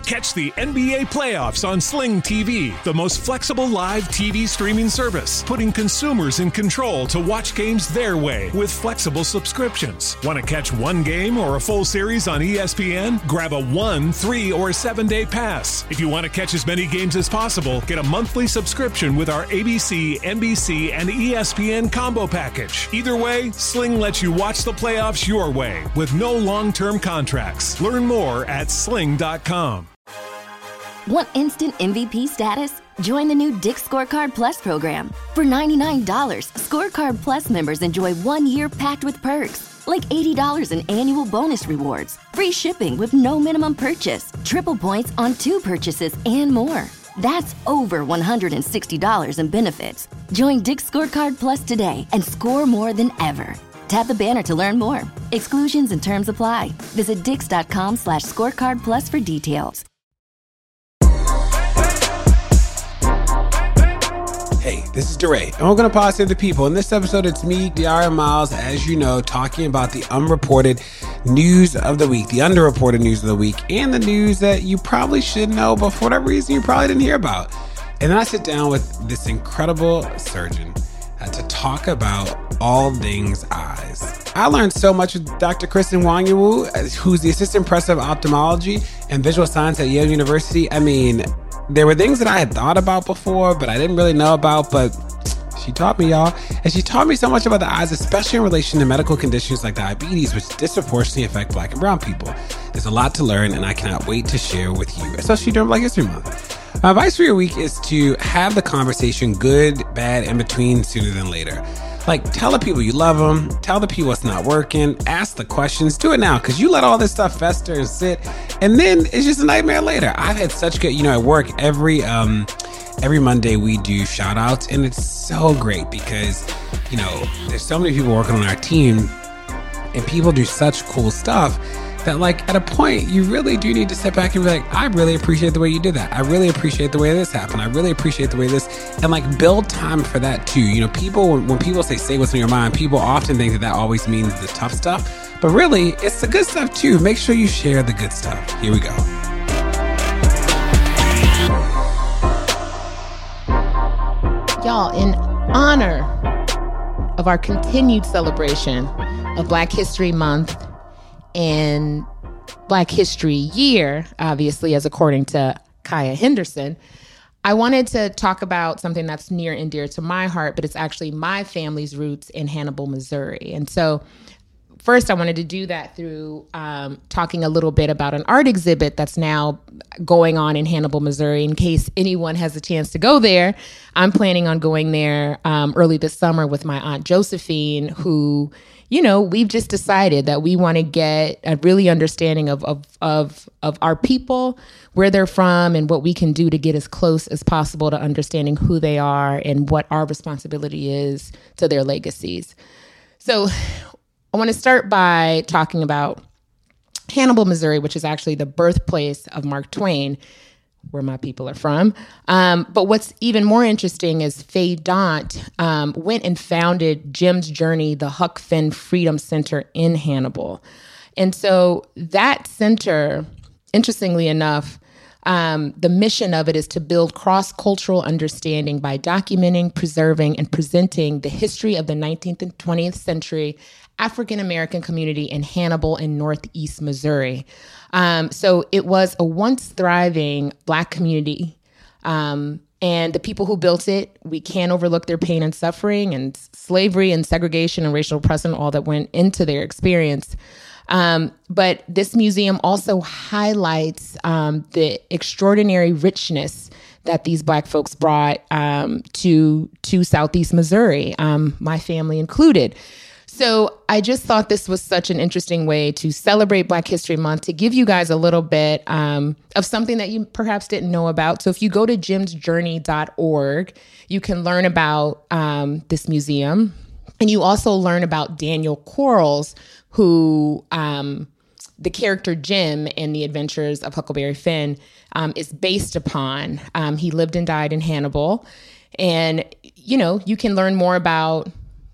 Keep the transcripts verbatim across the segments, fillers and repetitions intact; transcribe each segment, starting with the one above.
Catch the N B A playoffs on Sling T V, the most flexible live T V streaming service, putting consumers in control to watch games their way with flexible subscriptions. Want to catch one game or a full series on E S P N? Grab a one, three, or seven-day pass. If you want to catch as many games as possible, get a monthly subscription with our A B C, N B C, and E S P N combo package. Either way, Sling lets you watch the playoffs your way with no long-term contracts. Learn more at sling dot com. Want instant M V P status? Join the new Dick's Scorecard Plus program. For ninety-nine dollars, Scorecard Plus members enjoy one year packed with perks, like eighty dollars in annual bonus rewards, free shipping with no minimum purchase, triple points on two purchases, and more. That's over one hundred sixty dollars in benefits. Join Dick's Scorecard Plus today and score more than ever. Tap the banner to learn more. Exclusions and terms apply. Visit dix.com slash scorecard plus for details. Hey, this is DeRay, and we're going to pause to the people. In this episode, it's me, Diara Miles, as you know, talking about the unreported news of the week, the underreported news of the week, and the news that you probably should know, but for whatever reason, you probably didn't hear about. And then I sit down with this incredible surgeon uh, to talk about all things eyes. I learned so much with Doctor Kristen Wanyawu, who's the assistant professor of ophthalmology and visual science at Yale University. I mean, there were things that I had thought about before, but I didn't really know about, but she taught me, y'all. And she taught me so much about the eyes, especially in relation to medical conditions like diabetes, which disproportionately affect Black and brown people. There's a lot to learn, and I cannot wait to share with you, especially during Black History Month. My advice for your week is to have the conversation good, bad, in between sooner than later. Like, tell the people you love them, tell the people it's not working, ask the questions, do it now, because you let all this stuff fester and sit, and then it's just a nightmare later. I've had such good, you know, at work, every um, every Monday we do shout outs, and it's so great because, you know, there's so many people working on our team, and people do such cool stuff that, like, at a point, you really do need to step back and be like, I really appreciate the way you did that. I really appreciate the way this happened. I really appreciate the way this, and like build time for that too. You know, people, when, when people say, say what's on your mind, people often think that that always means the tough stuff, but really it's the good stuff too. Make sure you share the good stuff. Here we go. Y'all, in honor of our continued celebration of Black History Month and Black History Year, obviously, as according to Kaya Henderson, I wanted to talk about something that's near and dear to my heart, but it's actually my family's roots in Hannibal, Missouri. And so first, I wanted to do that through um, talking a little bit about an art exhibit that's now going on in Hannibal, Missouri. In case anyone has a chance to go there, I'm planning on going there um, early this summer with my Aunt Josephine, who, you know, we've just decided that we want to get a really understanding of, of of of our people, where they're from, and what we can do to get as close as possible to understanding who they are and what our responsibility is to their legacies. So I want to start by talking about Hannibal, Missouri, which is actually the birthplace of Mark Twain, where my people are from. Um, but what's even more interesting is Faye Daunt um, went and founded Jim's Journey, the Huck Finn Freedom Center in Hannibal. And so that center, interestingly enough, um, the mission of it is to build cross-cultural understanding by documenting, preserving, and presenting the history of the nineteenth and twentieth century African-American community in Hannibal and Northeast Missouri. Um, so it was a once thriving Black community. Um, and the people who built it, we can't overlook their pain and suffering and slavery and segregation and racial oppression, all that went into their experience. Um, but this museum also highlights um, the extraordinary richness that these Black folks brought um, to, to Southeast Missouri, um, my family included. So I just thought this was such an interesting way to celebrate Black History Month, to give you guys a little bit um, of something that you perhaps didn't know about. So if you go to jims journey dot org, you can learn about um, this museum. And you also learn about Daniel Quarles, who um, the character Jim in The Adventures of Huckleberry Finn um, is based upon. Um, he lived and died in Hannibal. And, you know, you can learn more about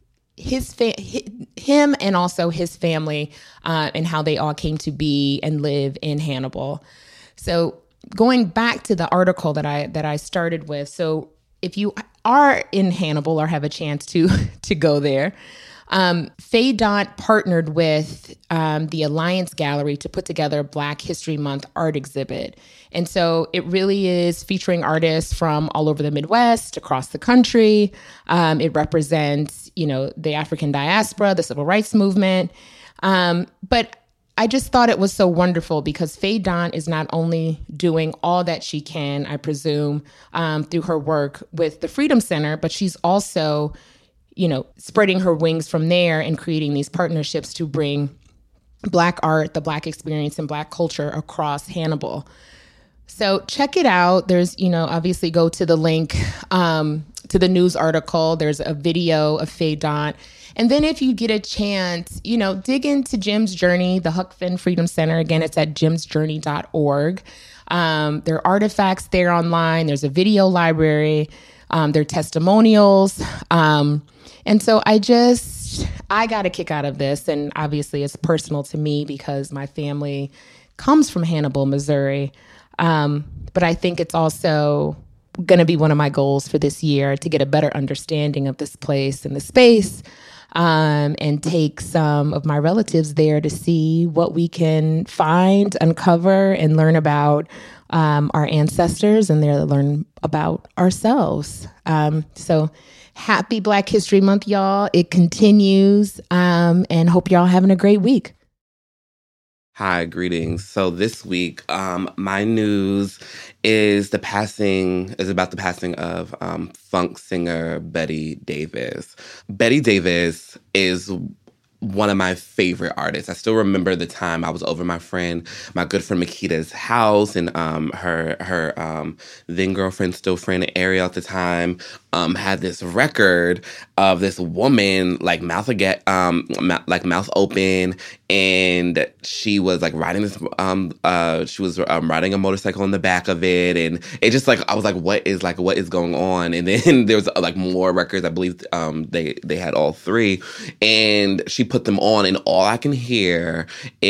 his fa- him and also his family uh, and how they all came to be and live in Hannibal. So going back to the article that I that I started with, so if you are in Hannibal or have a chance to to go there, um, Faye Daunt partnered with um, the Alliance Gallery to put together a Black History Month art exhibit. And so it really is featuring artists from all over the Midwest, across the country. Um, it represents, you know, the African diaspora, the civil rights movement. Um, but I just thought it was so wonderful because Faye Daunt is not only doing all that she can, I presume, um, through her work with the Freedom Center, but she's also, you know, spreading her wings from there and creating these partnerships to bring Black art, the Black experience, and Black culture across Hannibal. So check it out. There's, you know, obviously go to the link um, to the news article. There's a video of Faye Daunt. And then if you get a chance, you know, dig into Jim's Journey, the Huck Finn Freedom Center. Again, it's at jims journey dot org. Um, there are artifacts there online. There's a video library. Um, there are testimonials. Um, and so I just, I got a kick out of this. And obviously it's personal to me because my family comes from Hannibal, Missouri. Um, but I think it's also going to be one of my goals for this year to get a better understanding of this place and the space. Um, and take some of my relatives there to see what we can find, uncover, and learn about um, our ancestors and there learn about ourselves. Um, so happy Black History Month, y'all. It continues, um, and hope y'all having a great week. Hi, greetings. So this week, um, my news is the passing, is about the passing of um, funk singer Betty Davis. Betty Davis is one of my favorite artists. I still remember the time I was over my friend, my good friend Makita's house, and um, her her um, then girlfriend, still friend Ariel at the time, um, had this record of this woman like mouth again, um, ma- like mouth open, and she was like riding this. Um, uh, she was um, riding a motorcycle in the back of it, and it just like I was like, what is like what is going on? And then there was like more records. I believe um, they they had all three, and she put them on, and all I can hear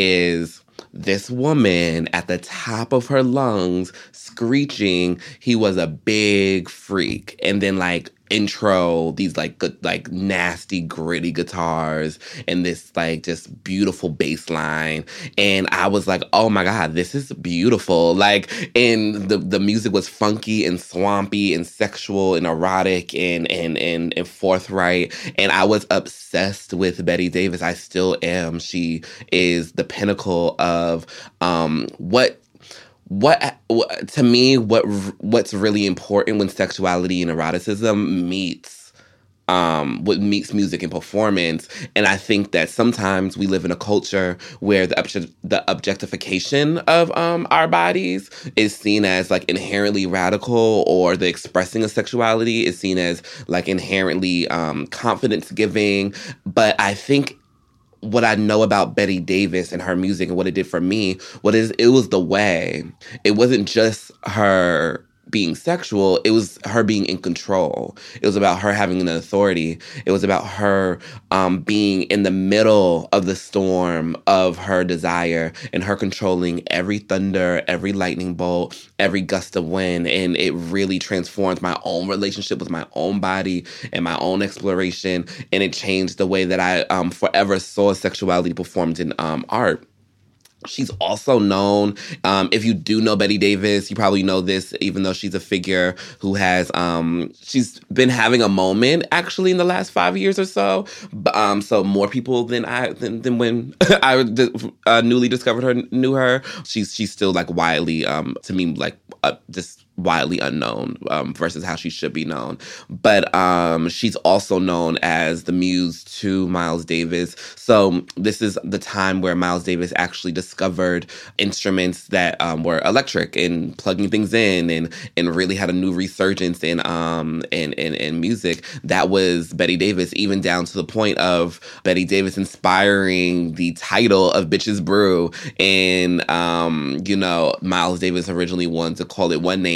is this woman at the top of her lungs screeching, "He was a big freak," and then like intro these like good, like nasty gritty guitars and this like just beautiful bass line, and I was like, oh my god, this is beautiful. Like, and the the music was funky and swampy and sexual and erotic and and and, and forthright, and I was obsessed with Betty Davis. I still am. She is the pinnacle of um what What, what to me, what what's really important when sexuality and eroticism meets, um, what meets music and performance, and I think that sometimes we live in a culture where the obje- the objectification of um our bodies is seen as like inherently radical, or the expressing of sexuality is seen as like inherently um confidence giving. But I think what I know about Betty Davis and her music and what it did for me, what is it was the way. It wasn't just her being sexual, it was her being in control. It was about her having an authority. It was about her um, being in the middle of the storm of her desire and her controlling every thunder, every lightning bolt, every gust of wind. And it really transformed my own relationship with my own body and my own exploration. And it changed the way that I um, forever saw sexuality performed in um, art. She's also known, um, if you do know Betty Davis, you probably know this, even though she's a figure who has, um, she's been having a moment actually in the last five years or so. Um, so more people than I, than, than when I uh, newly discovered her, knew her. She's, she's still like widely, um, to me, like uh, just widely unknown um, versus how she should be known. But um, she's also known as the muse to Miles Davis. So this is the time where Miles Davis actually discovered instruments that um, were electric and plugging things in, and and really had a new resurgence in um in, in in music. That was Betty Davis, even down to the point of Betty Davis inspiring the title of Bitches Brew. And um, you know, Miles Davis originally wanted to call it one name,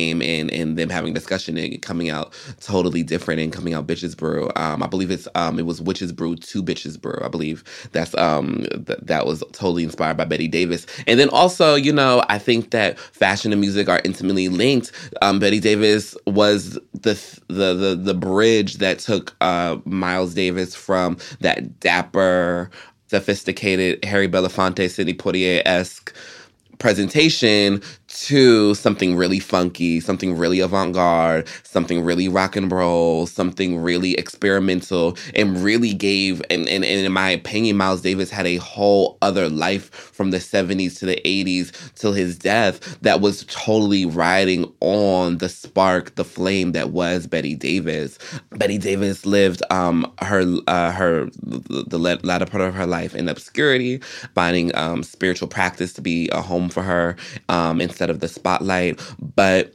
fame and, and them having discussion and coming out totally different and coming out Bitches Brew. Um, I believe it's um, it was Witches Brew to Bitches Brew. I believe that's um th- that was totally inspired by Betty Davis. And then also, you know, I think that fashion and music are intimately linked. Um, Betty Davis was the the the the bridge that took uh, Miles Davis from that dapper, sophisticated Harry Belafonte, Sidney Poitier-esque presentation to something really funky, something really avant-garde, something really rock and roll, something really experimental, and really gave, and, and, and in my opinion, Miles Davis had a whole other life from the seventies to the eighties till his death that was totally riding on the spark, the flame that was Betty Davis. Betty Davis lived um, her uh, her the latter part of her life in obscurity, finding um, spiritual practice to be a home for her um, instead of the spotlight. But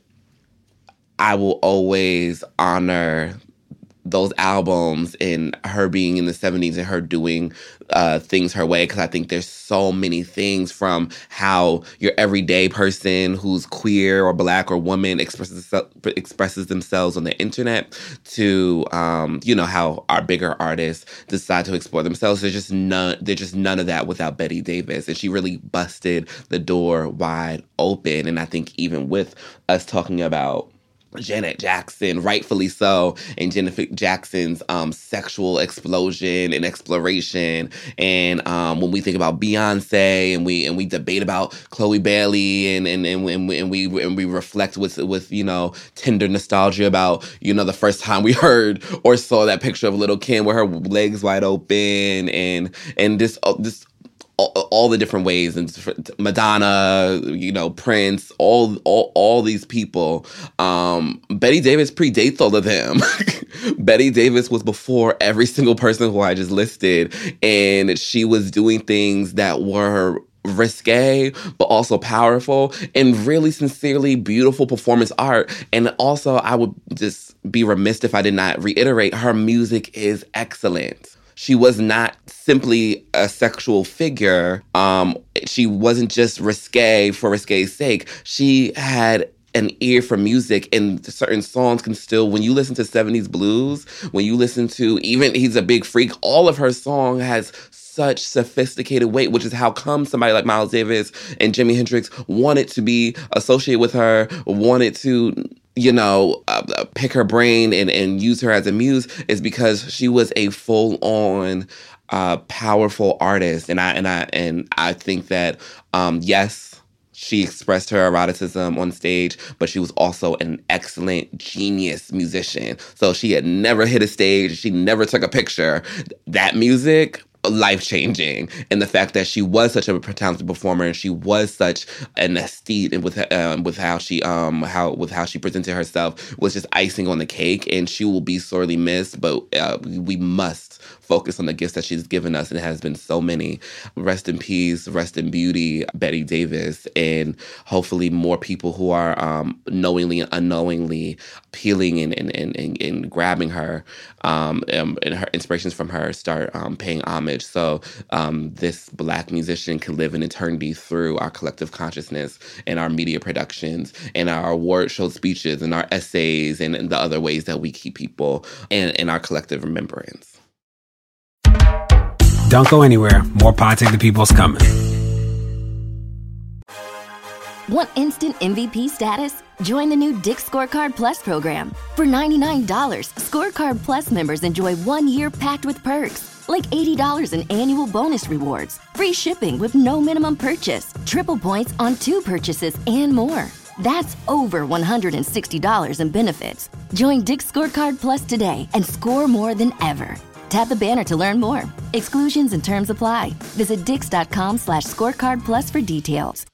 I will always honor those albums and her being in the seventies and her doing uh, things her way, because I think there's so many things from how your everyday person who's queer or black or woman expresses expresses themselves on the internet to um, you know, how our bigger artists decide to explore themselves. There's just none. There's just none of that without Betty Davis, and she really busted the door wide open. And I think even with us talking about Janet Jackson, rightfully so, and Janet Jackson's um, sexual explosion and exploration, and um, when we think about Beyonce, and we and we debate about Chloe Bailey, and and and, and, we, and we and we reflect with with you know tender nostalgia about you know the first time we heard or saw that picture of Little Kim with her legs wide open, and and this uh, this. All, all the different ways, and Madonna, you know, Prince, all all all these people. Um, Betty Davis predates all of them. Betty Davis was before every single person who I just listed, and she was doing things that were risque, but also powerful and really sincerely beautiful performance art. And also, I would just be remiss if I did not reiterate, her music is excellent. She was not simply a sexual figure. Um, she wasn't just risque for risque's sake. She had an ear for music, and certain songs can still, when you listen to seventies blues, when you listen to even He's a Big Freak, all of her song has such sophisticated weight, which is how come somebody like Miles Davis and Jimi Hendrix wanted to be associated with her, wanted to, you know, uh, pick her brain and, and use her as a muse, is because she was a full-on, uh, powerful artist. And I and I and I think that um, yes, she expressed her eroticism on stage, but she was also an excellent, genius musician. So she had never hit a stage, she never took a picture. That music, life-changing. And the fact that she was such a talented performer, and she was such an aesthete, and with um, with how she um how with how she presented herself, was just icing on the cake. And she will be sorely missed, but uh, we must focus on the gifts that she's given us, and it has been so many. Rest in peace, rest in beauty, Betty Davis, and hopefully more people who are um, knowingly and unknowingly peeling and and, and, and, and grabbing her um, and, and her inspirations from her start um, paying homage. So um, this Black musician can live in eternity through our collective consciousness and our media productions and our award show speeches and our essays and, and the other ways that we keep people in, in our collective remembrance. Don't go anywhere. More Pod Save the People's coming. Want instant M V P status? Join the new Dick's Scorecard Plus program. For ninety-nine dollars, Scorecard Plus members enjoy one year packed with perks, like eighty dollars in annual bonus rewards, free shipping with no minimum purchase, triple points on two purchases, and more. That's over one hundred sixty dollars in benefits. Join Dick's Scorecard Plus today and score more than ever. Tap the banner to learn more. Exclusions and terms apply. Visit dix.com slash scorecard plus for details.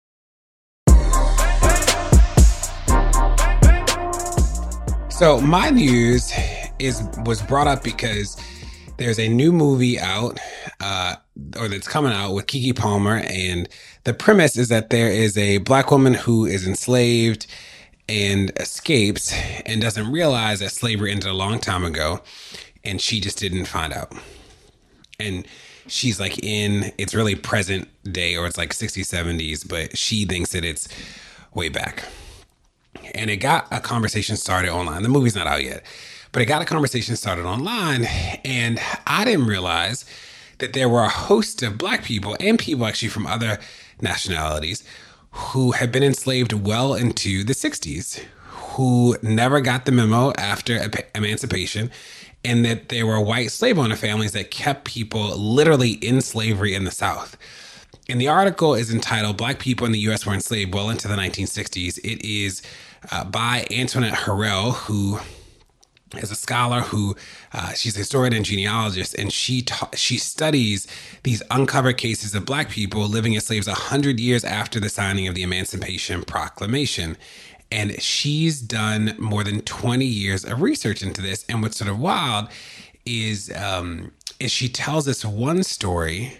So my news is was brought up because there's a new movie out, uh, or that's coming out with Keke Palmer, and the premise is that there is a Black woman who is enslaved and escapes and doesn't realize that slavery ended a long time ago, and she just didn't find out. And she's like in, it's really present day, or it's like sixties, seventies, but she thinks that it's way back. And it got a conversation started online. The movie's not out yet, but it got a conversation started online. And I didn't realize that there were a host of Black people and people actually from other nationalities who had been enslaved well into the sixties, who never got the memo after emancipation, and that there were white slave owner families that kept people literally in slavery in the South. And the article is entitled Black People in the U S Were Enslaved Well into the nineteen sixties. It is uh, by Antoinette Harrell, who is a scholar who, uh, she's a historian and genealogist, and she ta- she studies these uncovered cases of Black people living as slaves one hundred years after the signing of the Emancipation Proclamation. And she's done more than twenty years of research into this. And what's sort of wild is, um, is she tells us one story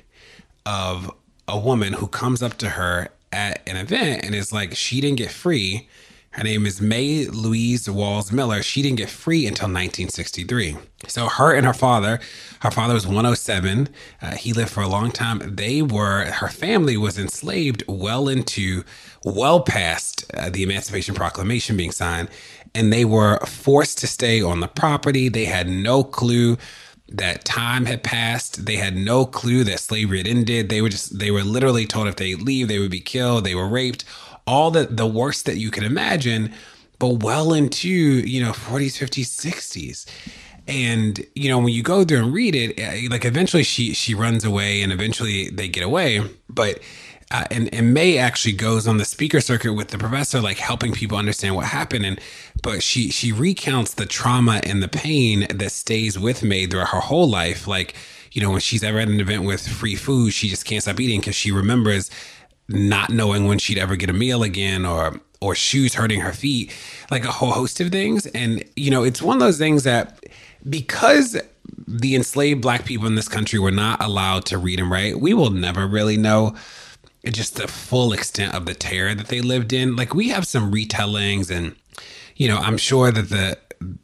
of a woman who comes up to her at an event and is like, she didn't get free. Her name is May Louise Walls Miller. She didn't get free until nineteen sixty-three. So her and her father, her father was one oh seven. Uh, he lived for a long time. They were, her family was enslaved well into, well past uh, the Emancipation Proclamation being signed. And they were forced to stay on the property. They had no clue that time had passed. They had no clue that slavery had ended. They were just, they were literally told if they leave, they would be killed. They were raped. All the, the worst that you can imagine, but well into, you know, forties, fifties, sixties. And, you know, when you go through and read it, like eventually she she runs away and eventually they get away. But, uh, and, and May actually goes on the speaker circuit with the professor, like helping people understand what happened. And, but she, she recounts the trauma and the pain that stays with May throughout her whole life. Like, you know, when she's ever at an event with free food, she just can't stop eating because she remembers not knowing when she'd ever get a meal again, or or shoes hurting her feet, like a whole host of things. And, you know, it's one of those things that because the enslaved Black people in this country were not allowed to read and write, we will never really know just the full extent of the terror that they lived in. Like, we have some retellings, and, you know, I'm sure that the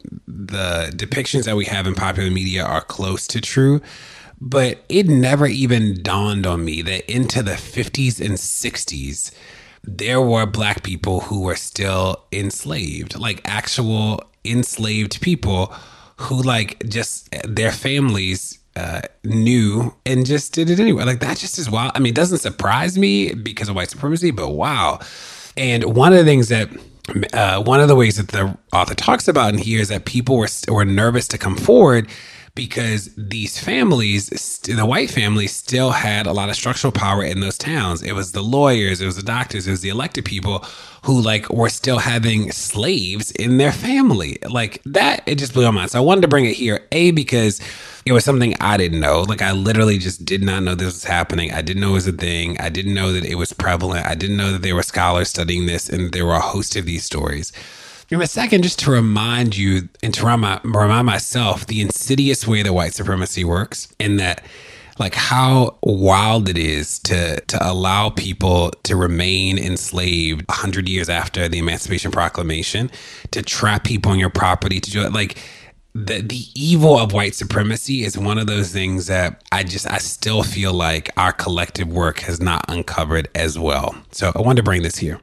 the depictions that we have in popular media are close to true. But it never even dawned on me that into the fifties and sixties, there were Black people who were still enslaved, like actual enslaved people who like just their families uh, knew and just did it anyway. Like, that just is wild. I mean, it doesn't surprise me because of white supremacy, but wow. And one of the things that uh, one of the ways that the author talks about in here is that people were were nervous to come forward because these families, the white families, still had a lot of structural power in those towns. It was the lawyers, it was the doctors, it was the elected people who like were still having slaves in their family. Like that, it just blew my mind. So I wanted to bring it here, A, because it was something I didn't know. Like, I literally just did not know this was happening. I didn't know it was a thing. I didn't know that it was prevalent. I didn't know that there were scholars studying this and there were a host of these stories. And a second, just to remind you and to remind, remind myself the insidious way that white supremacy works, and that like how wild it is to to allow people to remain enslaved a hundred years after the Emancipation Proclamation, to trap people on your property, to do it. Like the the evil of white supremacy is one of those things that I just I still feel like our collective work has not uncovered as well. So I wanted to bring this here.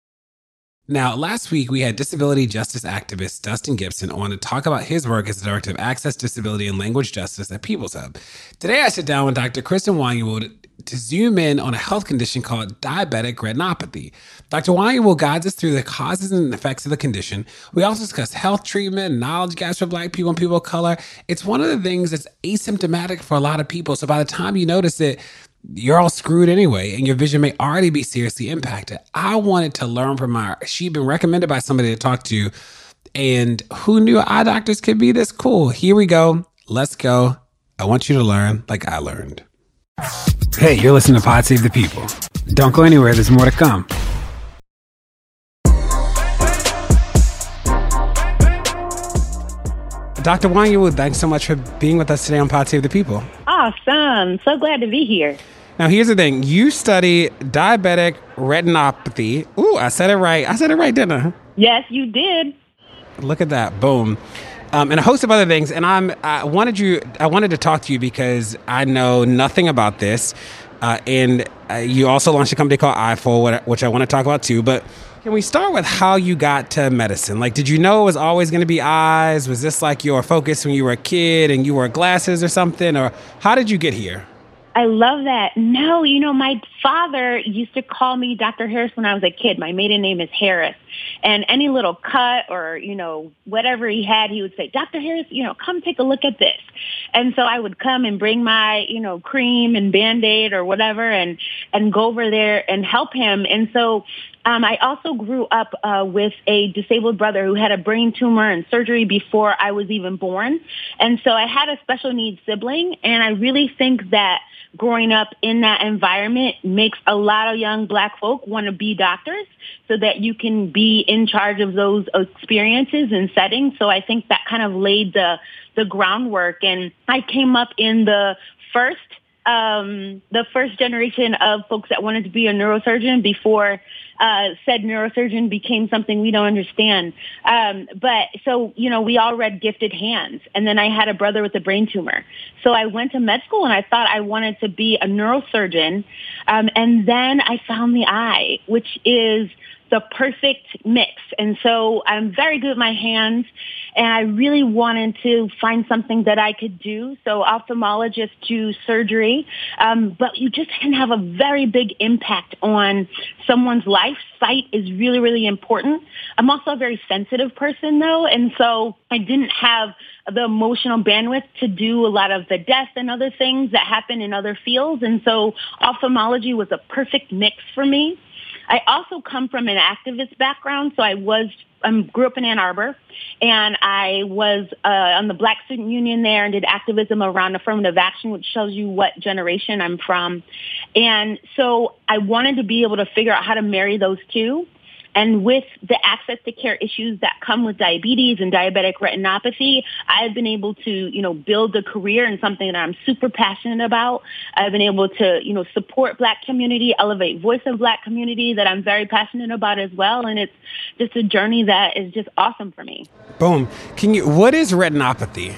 Now, last week, we had disability justice activist Dustin Gibson on to talk about his work as the Director of Access, Disability, and Language Justice at People's Hub. Today, I sit down with Doctor Kristen Wanyewul to zoom in on a health condition called diabetic retinopathy. Doctor Wanyewul guides us through the causes and effects of the condition. We also discuss health treatment, knowledge gaps for Black people and people of color. It's one of the things that's asymptomatic for a lot of people. So by the time you notice it, you're all screwed anyway, and your vision may already be seriously impacted. I wanted to learn from her. She'd been recommended by somebody to talk to, and who knew eye doctors could be this cool? Here we go. Let's go. I want you to learn like I learned. Hey, you're listening to Pod Save the People. Don't go anywhere. There's more to come. Doctor Wanyewul, thanks so much for being with us today on Pod Save the People. Awesome. So glad to be here. Now, here's the thing. You study diabetic retinopathy. Ooh, I said it right. I said it right, didn't I? Yes, you did. Look at that. Boom. Um, and a host of other things. And I'm, I wanted you, I wanted to talk to you because I know nothing about this. Uh, and uh, you also launched a company called I F O, which I want to talk about too. But Can we start with how you got to medicine? Like, did you know it was always going to be eyes? Was this like your focus when you were a kid and you wore glasses or something? Or how did you get here? I love that. No, you know, my father used to call me Doctor Harris when I was a kid. My maiden name is Harris. And any little cut or, you know, whatever he had, he would say, Doctor Harris, you know, come take a look at this. And so I would come and bring my, you know, cream and Band-Aid or whatever and, and go over there and help him. And so Um, I also grew up uh, with a disabled brother who had a brain tumor and surgery before I was even born. And so I had a special needs sibling, and I really think that growing up in that environment makes a lot of young Black folk want to be doctors so that you can be in charge of those experiences and settings. So I think that kind of laid the, the groundwork. And I came up in the first Um, the first generation of folks that wanted to be a neurosurgeon before uh, said neurosurgeon became something we don't understand. Um, but so, you know, we all read Gifted Hands. And then I had a brother with a brain tumor. So I went to med school and I thought I wanted to be a neurosurgeon. Um, and then I found the eye, which is the perfect mix. And so I'm very good with my hands, and I really wanted to find something that I could do. So ophthalmologist to surgery. Um, but you just can have a very big impact on someone's life. Sight is really, really important. I'm also a very sensitive person, though, and so I didn't have the emotional bandwidth to do a lot of the death and other things that happen in other fields. And so ophthalmology was a perfect mix for me. I also come from an activist background, so I was um, grew up in Ann Arbor, and I was uh, on the Black Student Union there and did activism around affirmative action, which shows you what generation I'm from. And so I wanted to be able to figure out how to marry those two. And with the access to care issues that come with diabetes and diabetic retinopathy, I've been able to, you know, build a career in something that I'm super passionate about. I've been able to, you know, support Black community, elevate voice of Black community that I'm very passionate about as well. And it's just a journey that is just awesome for me. Boom. Can you, what is retinopathy?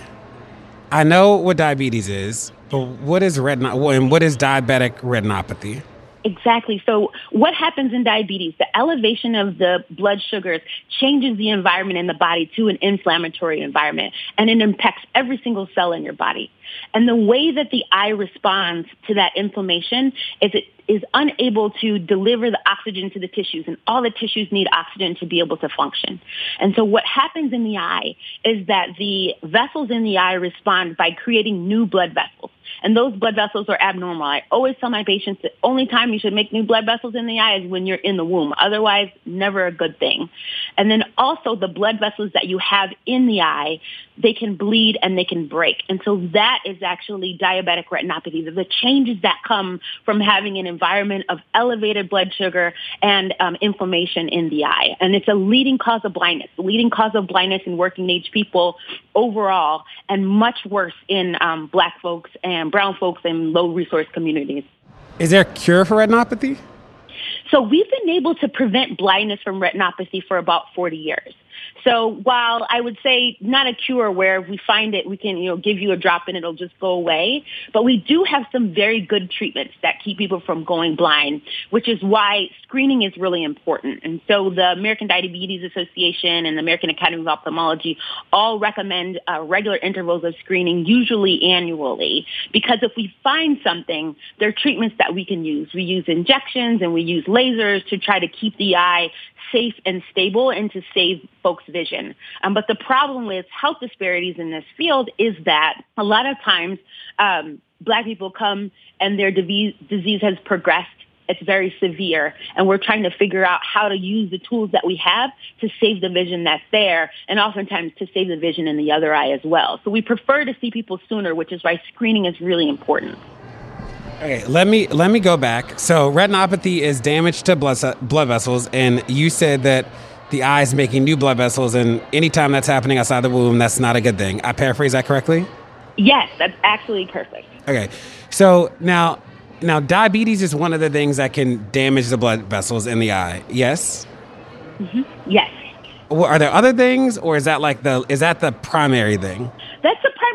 I know what diabetes is, but what is retinopathy and what is diabetic retinopathy? Exactly. So what happens in diabetes? The elevation of the blood sugars changes the environment in the body to an inflammatory environment, and it impacts every single cell in your body. And the way that the eye responds to that inflammation is it is unable to deliver the oxygen to the tissues, and all the tissues need oxygen to be able to function. And so what happens in the eye is that the vessels in the eye respond by creating new blood vessels. And those blood vessels are abnormal. I always tell my patients the only time you should make new blood vessels in the eye is when you're in the womb. Otherwise, never a good thing. And then also the blood vessels that you have in the eye, they can bleed and they can break. And so that is actually diabetic retinopathy, the changes that come from having an environment of elevated blood sugar and um, inflammation in the eye. And it's a leading cause of blindness, the leading cause of blindness in working age people overall, and much worse in um, Black folks and brown folks in low resource communities. Is there a cure for retinopathy? So we've been able to prevent blindness from retinopathy for about forty years. So while I would say not a cure where if we find it, we can, you know, give you a drop and it'll just go away. But we do have some very good treatments that keep people from going blind, which is why screening is really important. And so the American Diabetes Association and the American Academy of Ophthalmology all recommend uh, regular intervals of screening, usually annually, because if we find something, there are treatments that we can use. We use injections and we use lasers to try to keep the eye safe and stable and to save folks' vision. Um, but the problem with health disparities in this field is that a lot of times um, Black people come and their disease, disease has progressed. It's very severe, and we're trying to figure out how to use the tools that we have to save the vision that's there, and oftentimes to save the vision in the other eye as well. So we prefer to see people sooner, which is why screening is really important. Okay, let me let me go back. So retinopathy is damage to blood blood vessels, and you said that the eye is making new blood vessels, and anytime that's happening outside the womb, that's not a good thing. I paraphrase that correctly? Yes, that's actually perfect. Okay, so now now diabetes is one of the things that can damage the blood vessels in the eye. Yes. Mm-hmm. Yes. Well, are there other things, or is that like the is that the primary thing? That's the primary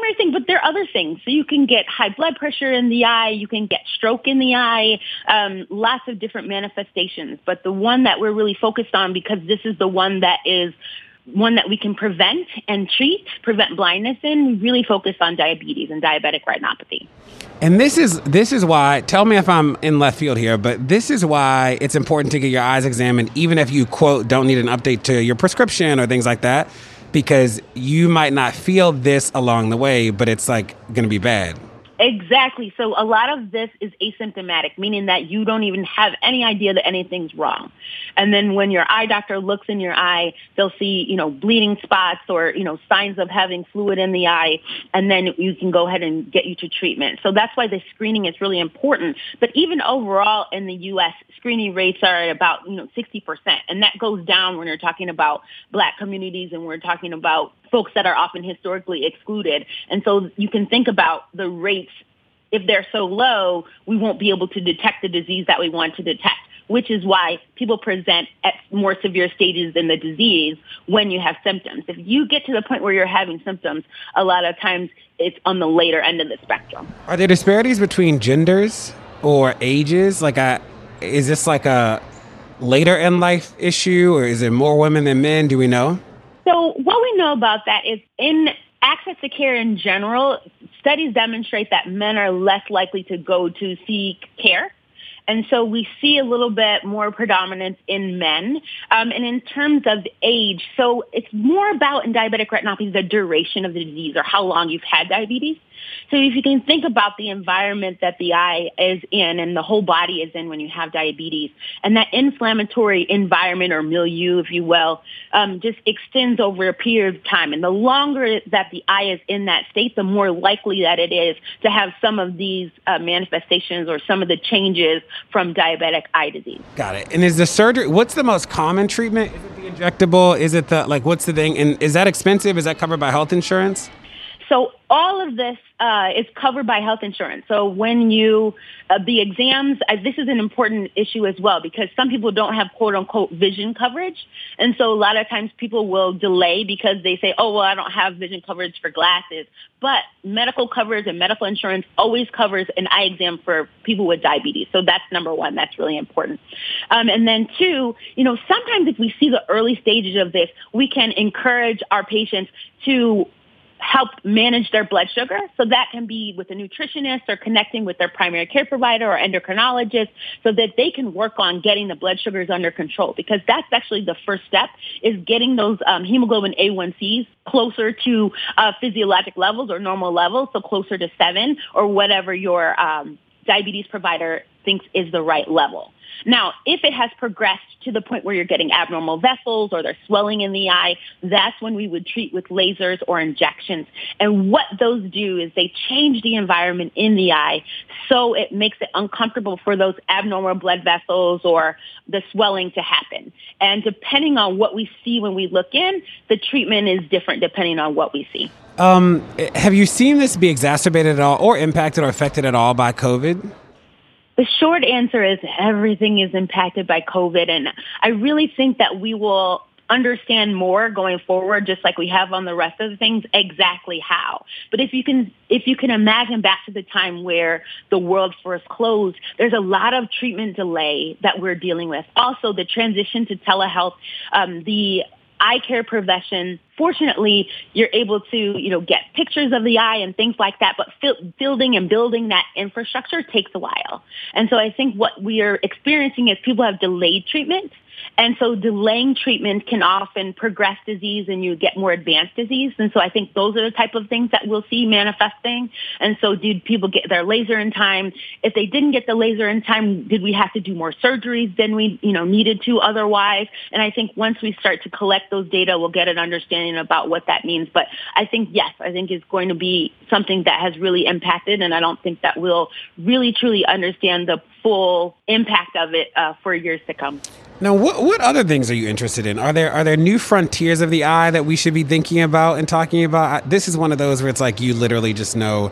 primary thing, but there are other things. So you can get high blood pressure in the eye. You can get stroke in the eye, um, lots of different manifestations. But the one that we're really focused on, because this is the one that is one that we can prevent and treat, prevent blindness in, we really focus on diabetes and diabetic retinopathy. And this is this is why, tell me if I'm in left field here, but this is why it's important to get your eyes examined, even if you, quote, don't need an update to your prescription or things like that, because you might not feel this along the way, but it's like going to be bad. Exactly. So a lot of this is asymptomatic, meaning that you don't even have any idea that anything's wrong. And then when your eye doctor looks in your eye, they'll see, you know, bleeding spots or, you know, signs of having fluid in the eye, and then you can go ahead and get you to treatment. So that's why the screening is really important. But even overall in the U S, screening rates are at about, you know, sixty percent. And that goes down when you're talking about Black communities and we're talking about folks that are often historically excluded. And so you can think about the rates. If they're so low, we won't be able to detect the disease that we want to detect, which is why people present at more severe stages in the disease when you have symptoms. If you get to the point where you're having symptoms, a lot of times it's on the later end of the spectrum. Are there disparities between genders or ages? Like, a, is this like a later in life issue, or is it more women than men? Do we know? So what we know about that is in access to care in general, studies demonstrate that men are less likely to go to seek care. And so we see a little bit more predominance in men. Um, and in terms of age, so it's more about in diabetic retinopathy, the duration of the disease or how long you've had diabetes. So if you can think about the environment that the eye is in and the whole body is in when you have diabetes, and that inflammatory environment or milieu, if you will, um, just extends over a period of time. And the longer that the eye is in that state, the more likely that it is to have some of these uh, manifestations or some of the changes from diabetic eye disease. Got it. And is the surgery, what's the most common treatment? Is it the injectable? Is it the, like, what's the thing? And is that expensive? Is that covered by health insurance? So all of this uh, is covered by health insurance. So when you, uh, the exams, uh, this is an important issue as well, because some people don't have quote unquote vision coverage. And so a lot of times people will delay because they say, oh, well, I don't have vision coverage for glasses. But medical coverage and medical insurance always covers an eye exam for people with diabetes. So that's number one. That's really important. Um, and then two, you know, sometimes if we see the early stages of this, we can encourage our patients to help manage their blood sugar. So that can be with a nutritionist or connecting with their primary care provider or endocrinologist so that they can work on getting the blood sugars under control, because that's actually the first step, is getting those um, hemoglobin A one C's closer to uh, physiologic levels or normal levels, so closer to seven or whatever your um, diabetes provider thinks is the right level. Now, if it has progressed to the point where you're getting abnormal vessels or there's swelling in the eye, that's when we would treat with lasers or injections. And what those do is they change the environment in the eye so it makes it uncomfortable for those abnormal blood vessels or the swelling to happen. And depending on what we see when we look in, the treatment is different depending on what we see. Um, have you seen this be exacerbated at all or impacted or affected at all by COVID? The short answer is everything is impacted by COVID. And I really think that we will understand more going forward, just like we have on the rest of the things, exactly how. But if you can, if you can imagine back to the time where the world first closed, there's a lot of treatment delay that we're dealing with. Also, the transition to telehealth, um, the eye care profession, fortunately, you're able to, you know, get pictures of the eye and things like that, but building and building that infrastructure takes a while. And so I think what we are experiencing is people have delayed treatment. And so delaying treatment can often progress disease and you get more advanced disease. And so I think those are the type of things that we'll see manifesting. And so did people get their laser in time? If they didn't get the laser in time, did we have to do more surgeries than we, you know, needed to otherwise? And I think once we start to collect those data, we'll get an understanding about what that means. But I think, yes, I think it's going to be something that has really impacted. And I don't think that we'll really, truly understand the full impact of it uh, for years to come. Now, what what other things are you interested in? Are there are there new frontiers of the eye that we should be thinking about and talking about? This is one of those where it's like you literally just know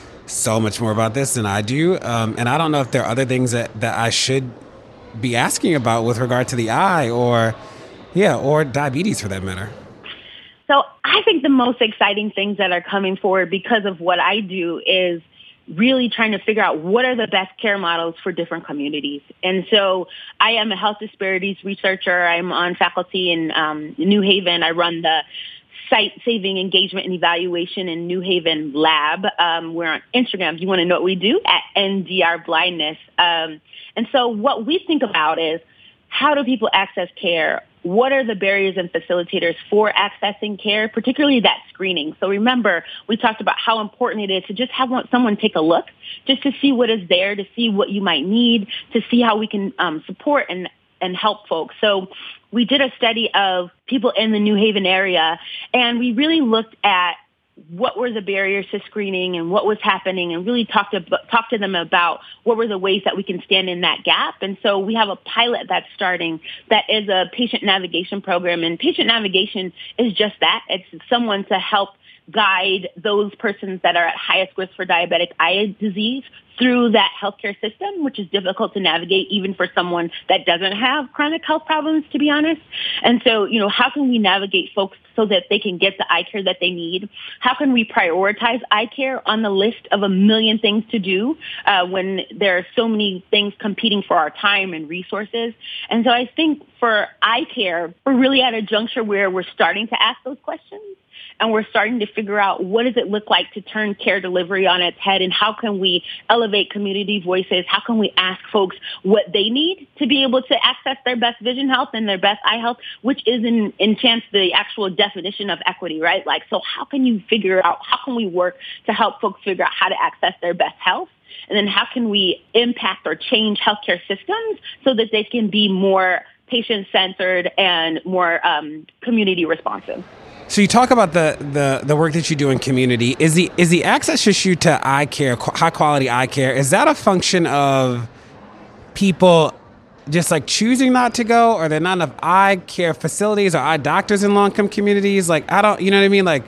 so much more about this than I do. Um, and I don't know if there are other things that, that I should be asking about with regard to the eye or, yeah, or diabetes for that matter. So I think the most exciting things that are coming forward because of what I do is really trying to figure out what are the best care models for different communities. And so I am a health disparities researcher. I'm on faculty in um, New Haven. I run the Site-Saving Engagement and Evaluation in New Haven Lab. Um, we're on Instagram. If you want to know what we do, at N D R Blindness. Um, and so what we think about is, how do people access care? What are the barriers and facilitators for accessing care, particularly that screening? So remember, we talked about how important it is to just have one, someone take a look, just to see what is there, to see what you might need, to see how we can um, support and, and help folks. So we did a study of people in the New Haven area, and we really looked at what were the barriers to screening and what was happening, and really talked to, talk to them about what were the ways that we can stand in that gap. And so we have a pilot that's starting that is a patient navigation program. And patient navigation is just that. It's someone to help guide those persons that are at highest risk for diabetic eye disease through that healthcare system, which is difficult to navigate even for someone that doesn't have chronic health problems, to be honest. And so, you know, how can we navigate folks so that they can get the eye care that they need? How can we prioritize eye care on the list of a million things to do uh, when there are so many things competing for our time and resources? And so I think for eye care, we're really at a juncture where we're starting to ask those questions. And we're starting to figure out what does it look like to turn care delivery on its head, and how can we elevate community voices? How can we ask folks what they need to be able to access their best vision health and their best eye health, which is in, in chance the actual definition of equity, right? Like, so how can you figure out, how can we work to help folks figure out how to access their best health? And then how can we impact or change healthcare systems so that they can be more patient-centered and more um, community responsive? So you talk about the, the, the work that you do in community. Is the is the access issue to eye care, high quality eye care, is that a function of people just like choosing not to go, or there not enough eye care facilities or eye doctors in low-income communities? Like, I don't, you know what I mean? Like,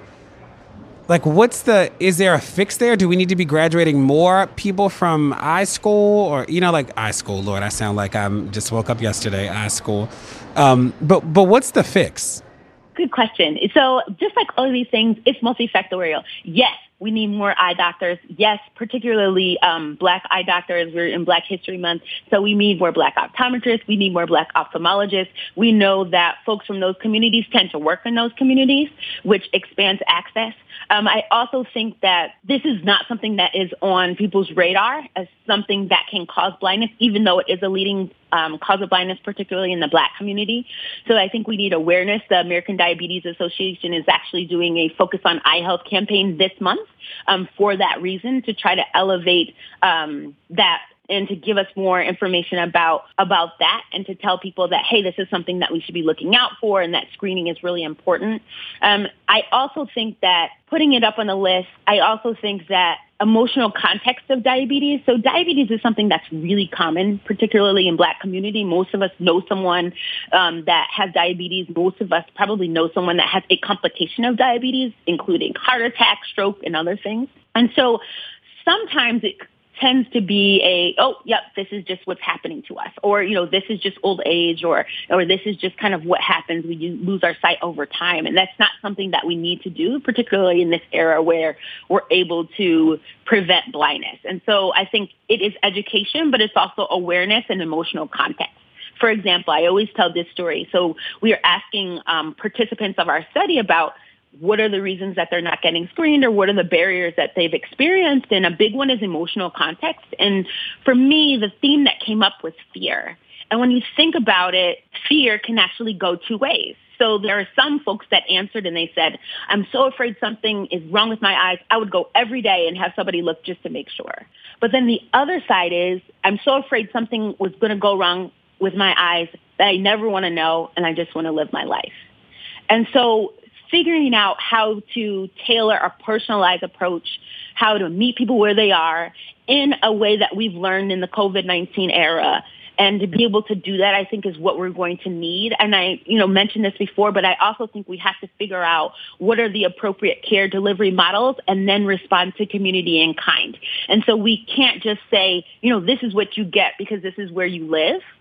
like what's the, is there a fix there? Do we need to be graduating more people from eye school, or, you know, like eye school, Lord, I sound like I'm just woke up yesterday, eye school. Um, but, but what's the fix? Good question. So just like all of these things, it's multifactorial. Yes, we need more eye doctors. Yes, particularly um, Black eye doctors. We're in Black History Month, so we need more Black optometrists. We need more Black ophthalmologists. We know that folks from those communities tend to work in those communities, which expands access. Um, I also think that this is not something that is on people's radar as something that can cause blindness, even though it is a leading um, cause of blindness, particularly in the Black community. So I think we need awareness. The American Diabetes Association is actually doing a Focus on Eye Health campaign this month um, for that reason, to try to elevate um, that and to give us more information about about that, and to tell people that, hey, this is something that we should be looking out for, and that screening is really important. Um, I also think that putting it up on the list, I also think that emotional context of diabetes. So diabetes is something that's really common, particularly in Black community. Most of us know someone um, that has diabetes. Most of us probably know someone that has a complication of diabetes, including heart attack, stroke, and other things. And so sometimes it tends to be a, oh, yep, this is just what's happening to us. Or, you know, this is just old age, or or this is just kind of what happens. We lose our sight over time. And that's not something that we need to do, particularly in this era where we're able to prevent blindness. And so I think it is education, but it's also awareness and emotional context. For example, I always tell this story. So we are asking um, participants of our study about what are the reasons that they're not getting screened, or what are the barriers that they've experienced? And a big one is emotional context. And for me, the theme that came up was fear. And when you think about it, fear can actually go two ways. So there are some folks that answered and they said, I'm so afraid something is wrong with my eyes. I would go every day and have somebody look just to make sure. But then the other side is, I'm so afraid something was going to go wrong with my eyes that I never want to know, and I just want to live my life. And so figuring out how to tailor a personalized approach, how to meet people where they are in a way that we've learned in the COVID nineteen era. And to be able to do that, I think, is what we're going to need. And I, you know, mentioned this before, but I also think we have to figure out what are the appropriate care delivery models, and then respond to community in kind. And so we can't just say, you know, this is what you get because this is where you live.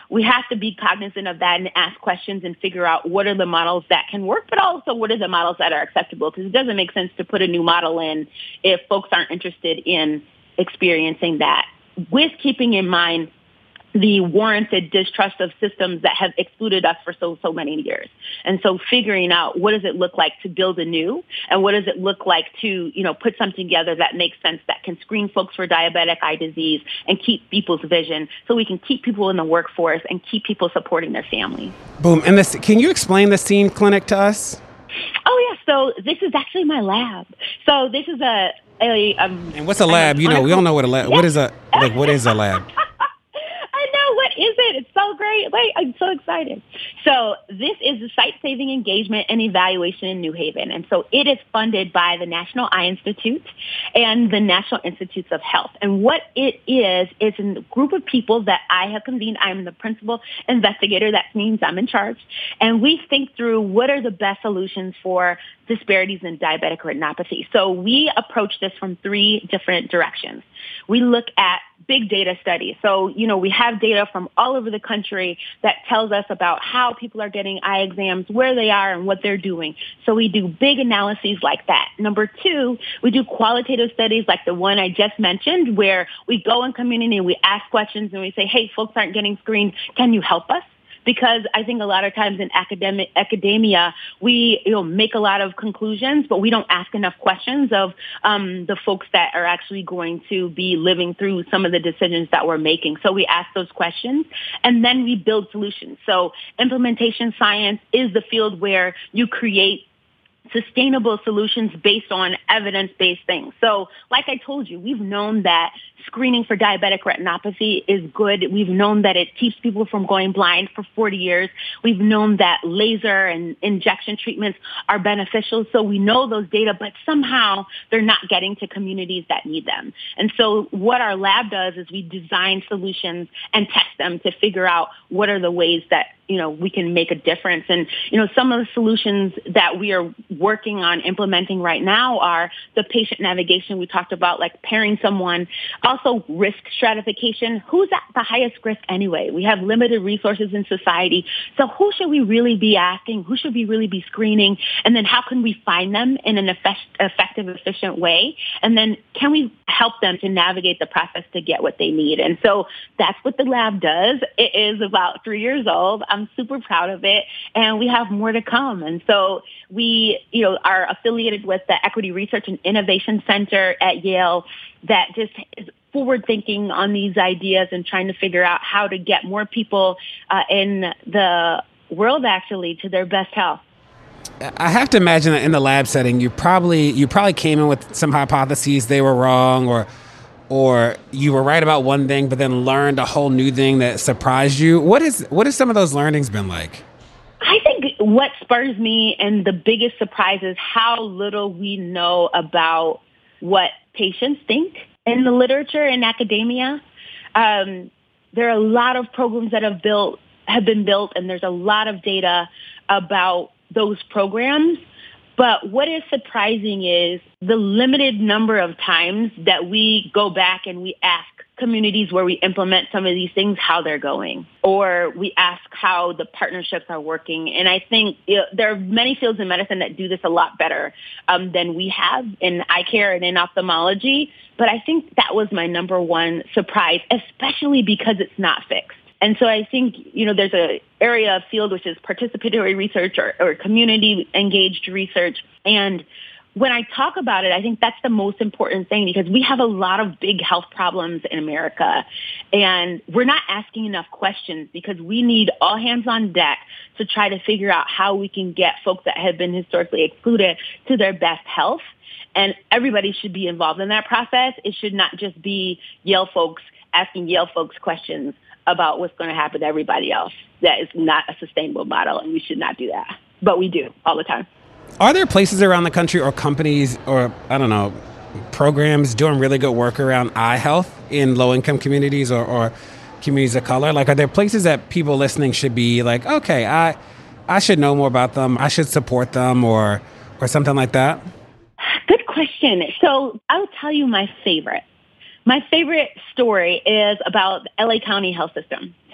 we have to be cognizant of that and ask questions and figure out what are the models that can work, but also what are the models that are acceptable, because it doesn't make sense to put a new model in if folks aren't interested in experiencing that, with keeping in mind the warranted distrust of systems that have excluded us for so, so many years. And so figuring out what does it look like to build anew, and what does it look like to, you know, put something together that makes sense, that can screen folks for diabetic eye disease and keep people's vision, so we can keep people in the workforce and keep people supporting their families. Boom. And this, can you explain the Scene Clinic to us? Oh, yeah. So this is actually my lab. So this is a... a um, and what's a lab? You know, we don't know what a lab, yeah. what is a, like, what is a lab? Is it? It's so great. Like, I'm so excited. So this is the Sight-Saving Engagement and Evaluation in New Haven. And so it is funded by the National Eye Institute and the National Institutes of Health. And what it is, is a group of people that I have convened. I'm the principal investigator. That means I'm in charge. And we think through what are the best solutions for disparities in diabetic retinopathy. So we approach this from three different directions. We look at big data studies. So, you know, we have data from all over the country that tells us about how people are getting eye exams, where they are, and what they're doing. So we do big analyses like that. Number two, we do qualitative studies like the one I just mentioned, where we go in community and we ask questions and we say, hey, folks aren't getting screened. Can you help us? Because I think a lot of times in academic academia, we you know make a lot of conclusions, but we don't ask enough questions of um, the folks that are actually going to be living through some of the decisions that we're making. So we ask those questions, and then we build solutions. So implementation science is the field where you create sustainable solutions based on evidence-based things. So like I told you, we've known that screening for diabetic retinopathy is good. We've known that it keeps people from going blind for forty years. We've known that laser and injection treatments are beneficial. So we know those data, but somehow they're not getting to communities that need them. And so what our lab does is we design solutions and test them to figure out what are the ways that you know, we can make a difference. And, you know, some of the solutions that we are working on implementing right now are the patient navigation we talked about, like pairing someone, also risk stratification. Who's at the highest risk anyway? We have limited resources in society. So who should we really be asking? Who should we really be screening? And then how can we find them in an effective, efficient way? And then can we help them to navigate the process to get what they need? And so that's what the lab does. It is about three years old. I'm super proud of it, and we have more to come. And so we, you know, are affiliated with the Equity Research and Innovation Center at Yale that just is forward thinking on these ideas and trying to figure out how to get more people uh, in the world actually to their best health. I have to imagine that in the lab setting, you probably you probably came in with some hypotheses, they were wrong, or or you were right about one thing, but then learned a whole new thing that surprised you. What is what has some of those learnings been like? I think what spurs me and the biggest surprise is how little we know about what patients think in the literature in academia. Um, there are a lot of programs that have built have been built, and there's a lot of data about those programs. But what is surprising is the limited number of times that we go back and we ask communities where we implement some of these things how they're going, or we ask how the partnerships are working. And I think you know, there are many fields in medicine that do this a lot better um, than we have in eye care and in ophthalmology. But I think that was my number one surprise, especially because it's not fixed. And so I think, you know, there's a area of field which is participatory research or, or community-engaged research. And when I talk about it, I think that's the most important thing, because we have a lot of big health problems in America. And we're not asking enough questions because we need all hands on deck to try to figure out how we can get folks that have been historically excluded to their best health. And everybody should be involved in that process. It should not just be Yale folks asking Yale folks questions about what's going to happen to everybody else. That is not a sustainable model, and we should not do that. But we do all the time. Are there places around the country or companies or, I don't know, programs doing really good work around eye health in low-income communities or, or communities of color? Like, are there places that people listening should be like, okay, I I should know more about them, I should support them, or or something like that? Good question. So I'll tell you my favorite. My favorite story is about the L A County Health System.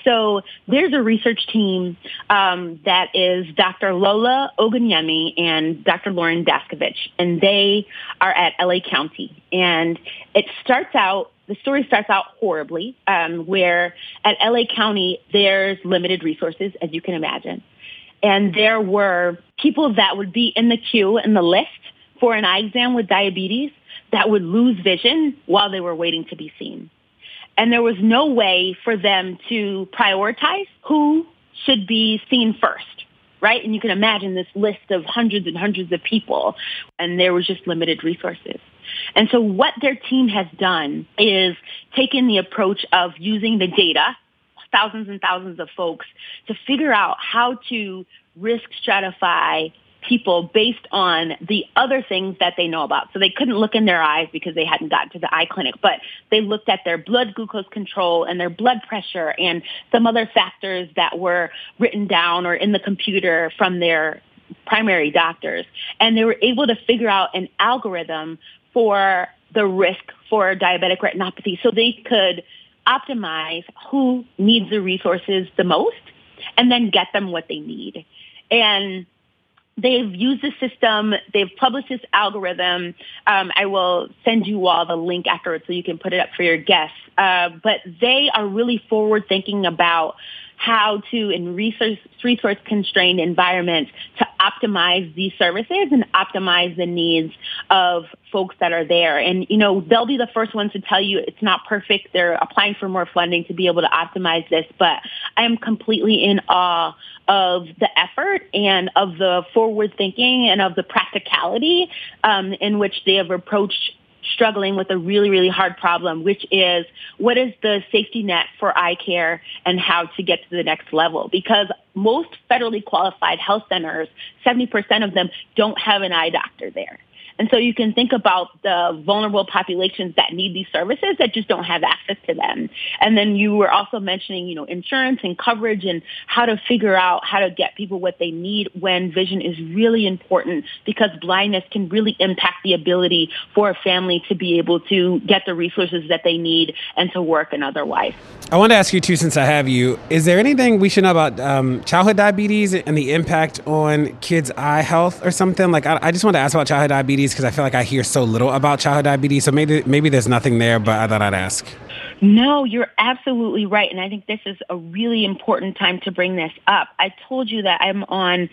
so there's a research team um, that is Doctor Lola Ogunyemi and Doctor Lauren Daskovich, and they are at L A County. And it starts out, the story starts out horribly, um, where at L A County, there's limited resources, as you can imagine. And there were people that would be in the queue in the list for an eye exam with diabetes that would lose vision while they were waiting to be seen. And there was no way for them to prioritize who should be seen first, right? And you can imagine this list of hundreds and hundreds of people, and there was just limited resources. And so what their team has done is taken the approach of using the data, thousands and thousands of folks, to figure out how to risk stratify people based on the other things that they know about. So they couldn't look in their eyes because they hadn't gotten to the eye clinic, but they looked at their blood glucose control and their blood pressure and some other factors that were written down or in the computer from their primary doctors. And they were able to figure out an algorithm for the risk for diabetic retinopathy so they could optimize who needs the resources the most and then get them what they need. And they've used the system. They've published this algorithm. Um, I will send you all the link afterwards so you can put it up for your guests. Uh, but they are really forward thinking about how to, in resource, resource-constrained environments, to optimize these services and optimize the needs of folks that are there. And, you know, they'll be the first ones to tell you it's not perfect. They're applying for more funding to be able to optimize this. But I am completely in awe of the effort and of the forward thinking and of the practicality um, in which they have approached struggling with a really, really hard problem, which is what is the safety net for eye care and how to get to the next level? Because most federally qualified health centers, seventy percent of them don't have an eye doctor there. And so you can think about the vulnerable populations that need these services that just don't have access to them. And then you were also mentioning, you know, insurance and coverage and how to figure out how to get people what they need when vision is really important, because blindness can really impact the ability for a family to be able to get the resources that they need and to work and otherwise. I want to ask you too, since I have you, is there anything we should know about um, childhood diabetes and the impact on kids' eye health or something? Like, I, I just want to ask about childhood diabetes because I feel like I hear so little about childhood diabetes. So maybe maybe there's nothing there, but I thought I'd ask. No, you're absolutely right. And I think this is a really important time to bring this up. I told you that I'm on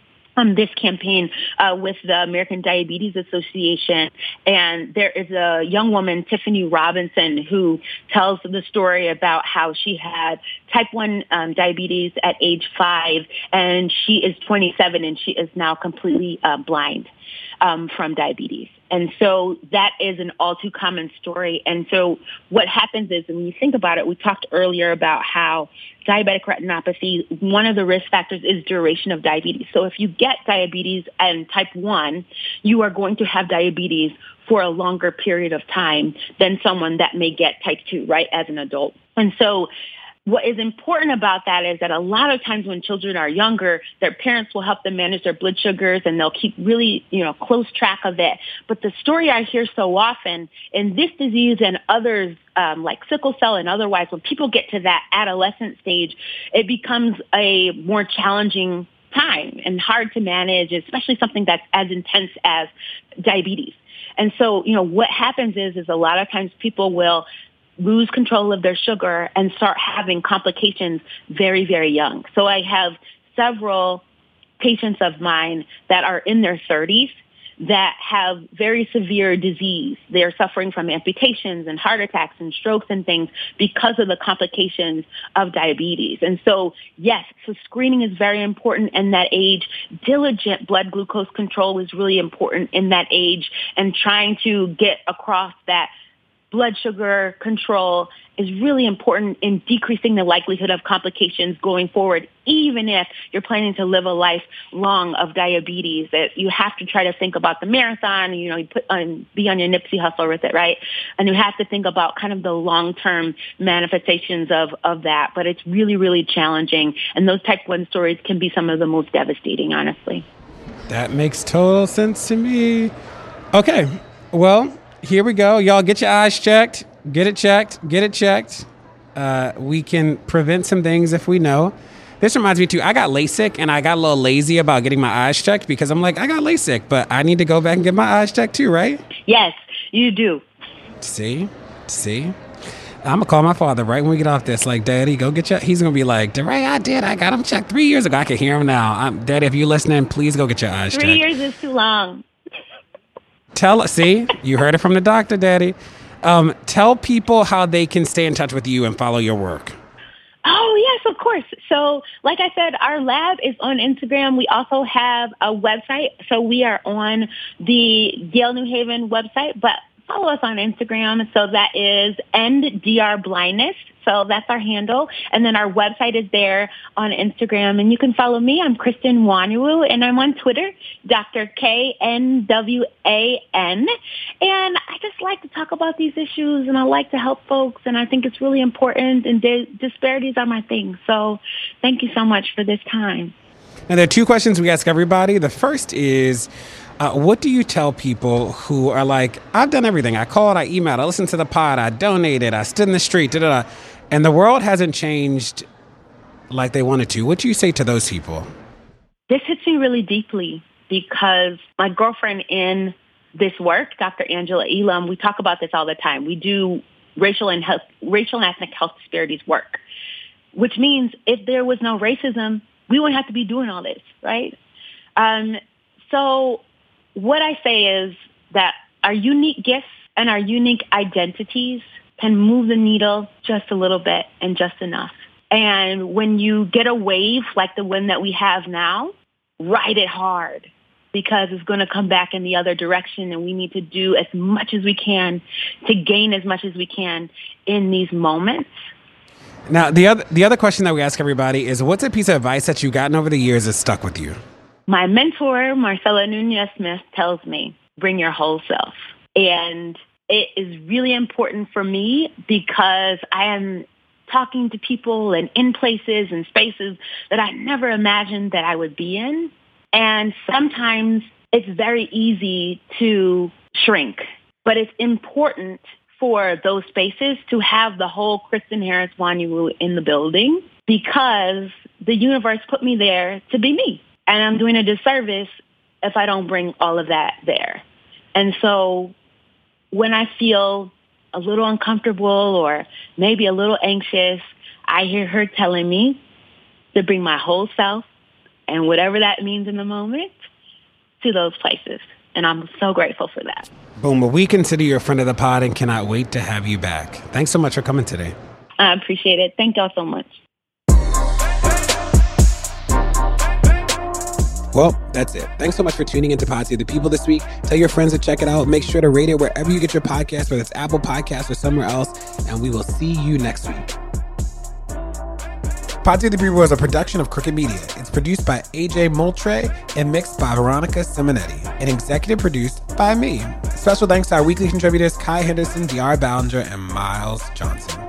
on this campaign uh, with the American Diabetes Association. And there is a young woman, Tiffany Robinson, who tells the story about how she had type one um, diabetes at age five, and she is twenty-seven, and she is now completely uh, blind um, from diabetes. And so that is an all too common story. And so what happens is, when you think about it, we talked earlier about how diabetic retinopathy, one of the risk factors is duration of diabetes. So if you get diabetes and type one, you are going to have diabetes for a longer period of time than someone that may get type two, right, as an adult. And so what is important about that is that a lot of times when children are younger, their parents will help them manage their blood sugars and they'll keep really, you know, close track of it. But the story I hear so often in this disease and others um, like sickle cell and otherwise, when people get to that adolescent stage, it becomes a more challenging time and hard to manage, especially something that's as intense as diabetes. And so, you know, what happens is, is a lot of times people will lose control of their sugar and start having complications very, very young. So I have several patients of mine that are in their thirties that have very severe disease. They're suffering from amputations and heart attacks and strokes and things because of the complications of diabetes. And so, yes, so screening is very important in that age. Diligent blood glucose control is really important in that age, and trying to get across that blood sugar control is really important in decreasing the likelihood of complications going forward, even if you're planning to live a life long of diabetes. That you have to try to think about the marathon, you know, you put on, be on your Nipsey Hussle with it, right? And you have to think about kind of the long-term manifestations of, of that. But it's really, really challenging. And those type one stories can be some of the most devastating, honestly. That makes total sense to me. Okay, well, here we go. Y'all get your eyes checked. Get it checked. Get it checked. Uh, we can prevent some things if we know. This reminds me too, I got LASIK and I got a little lazy about getting my eyes checked because I'm like, I got LASIK, but I need to go back and get my eyes checked too, right? Yes, you do. See? See? I'm going to call my father right when we get off this. Like, Daddy, go get your... He's going to be like, DeRay, I did. I got him checked three years ago. I can hear him now. I'm, Daddy, if you're listening, please go get your eyes Three checked. years is too long. Tell... See? You heard it from the doctor, Daddy. Um, tell people how they can stay in touch with you and follow your work. Oh, yes, of course. So like I said, our lab is on Instagram. We also have a website. So we are on the Yale New Haven website, but follow us on Instagram. So that is End D R Blindness. So that's our handle. And then our website is there on Instagram. And you can follow me. I'm Kristen Nwanywu, and I'm on Twitter, Doctor K N W A N. And I just like to talk about these issues, and I like to help folks, and I think it's really important, and di- disparities are my thing. So thank you so much for this time. Now, there are two questions we ask everybody. The first is, uh, what do you tell people who are like, I've done everything. I called, I emailed, I listened to the pod, I donated, I stood in the street, da da da. And the world hasn't changed like they wanted to. What do you say to those people? This hits me really deeply because my girlfriend in this work, Doctor Angela Elam, we talk about this all the time. We do racial and health, racial and ethnic health disparities work, which means if there was no racism, we wouldn't have to be doing all this, right? Um, so what I say is that our unique gifts and our unique identities can move the needle just a little bit and just enough. And when you get a wave like the one that we have now, ride it hard because it's going to come back in the other direction, and we need to do as much as we can to gain as much as we can in these moments. Now, the other the other question that we ask everybody is, what's a piece of advice that you've gotten over the years that stuck with you? My mentor, Marcella Nunez-Smith, tells me, bring your whole self. And it is really important for me because I am talking to people and in places and spaces that I never imagined that I would be in. And sometimes it's very easy to shrink, but it's important for those spaces to have the whole Kristen Harris Nwanywu in the building because the universe put me there to be me. And I'm doing a disservice if I don't bring all of that there. And so when I feel a little uncomfortable or maybe a little anxious, I hear her telling me to bring my whole self and whatever that means in the moment to those places. And I'm so grateful for that. Boom. Well, we consider you a friend of the pod and cannot wait to have you back. Thanks so much for coming today. I appreciate it. Thank y'all so much. Well, that's it. Thanks so much for tuning into Pod Save the People this week. Tell your friends to check it out. Make sure to rate it wherever you get your podcast, whether it's Apple Podcasts or somewhere else. And we will see you next week. Pod Save the People is a production of Crooked Media. It's produced by A J Moultrie and mixed by Veronica Simonetti and executive produced by me. Special thanks to our weekly contributors, Kai Henderson, D R Ballinger, and Miles Johnson.